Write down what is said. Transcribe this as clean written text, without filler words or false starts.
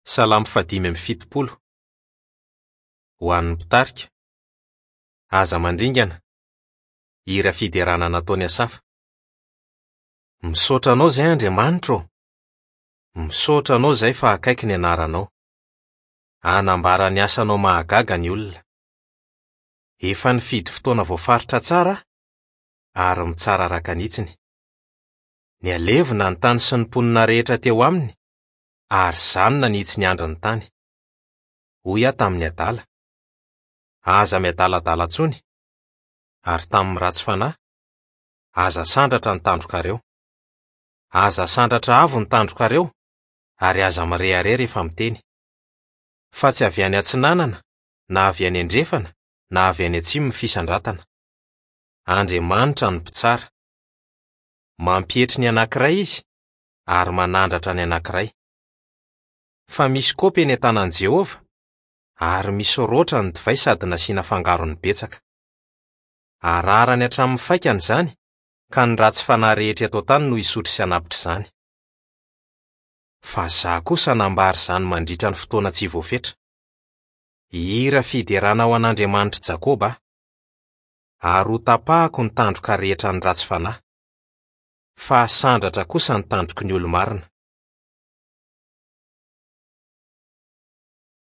Salamo 5:70. Ho an'ny mpitarika. Aza mandringana. Hira fiderana nataony Asafa. Misaotra anao zay Andriamanitra. Misaotra anao zay fa akaiky ny anaranao. Anambara ny asanao mahagaga ny olona. Efa nifidy fotoana voafaritra tsara ary mitsara rakanitsiny. Ny alevina ny tany sy ny mponina rehetra teo aminy, ary zanona nitsy ny andro ny tany. Hoy aho tamin'ny adala. Aza miadaladala tsony, ary tamin'ny ratsy fanahy, aza sandratra ny tandrokareo. Aza sandratra avo ny tandrokareo, ary aza mirehare rehefa miteny. Fa tsy avy any atsinanana, na avy any andrefana, na avy any atsimo ny fisandratana. Andriamanitra ny mpitsara. Mampietry ny anankiray izy, ary manandratra ny anankiray. Fa misy kopy eny an-tanan Jehova, ary misy roatra ny divay sady nasiana fangarony betsaka. Ararany hatramin'ny faikany zany, ka ny ratsy fanahy rehetra eto tany no hisotry sy hanapitra zany. Fa za kosa nambary zany mandritra ny fotoana tsy voafetra. Hira fiderana ho an'Andriamanitra Jakoba, ary ho tapahako ny tandroka rehetra ny ratsy fanahy. Fa sandratra kosa ny tandroky ny olo-marina.